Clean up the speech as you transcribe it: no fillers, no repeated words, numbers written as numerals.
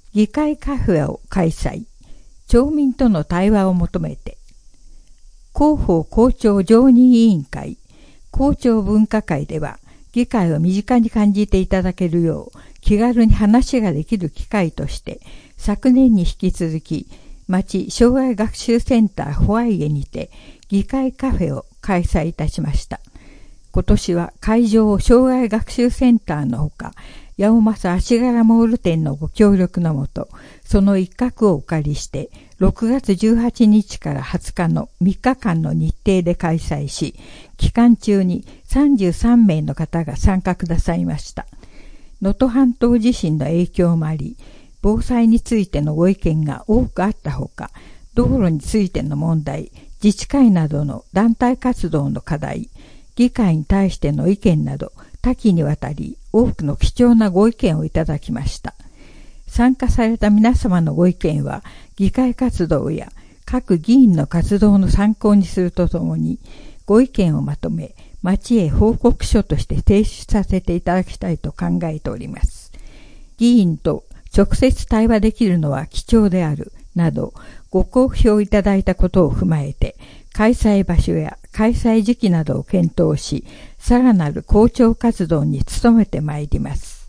議会カフェを開催。町民との対話を求めて。広報校長常任委員会、校長文化会では、議会を身近に感じていただけるよう、気軽に話ができる機会として、昨年に引き続き、町障害学習センターホワイエにて、議会カフェを開催いたしました。今年は会場を障害学習センターのほか、八尾正足柄モール店のご協力のもと、その一角をお借りして、6月18日から20日の3日間の日程で開催し、期間中に33名の方が参加くださいました。能登半島地震の影響もあり、防災についてのご意見が多くあったほか、道路についての問題、自治会などの団体活動の課題、議会に対しての意見など、多岐にわたり多くの貴重なご意見をいただきました。参加された皆様のご意見は、議会活動や各議員の活動の参考にするとともに、ご意見をまとめ、町へ報告書として提出させていただきたいと考えております。議員と直接対話できるのは貴重である、など、ご好評いただいたことを踏まえて、開催場所や開催時期などを検討し、さらなる校長活動に努めてまいります。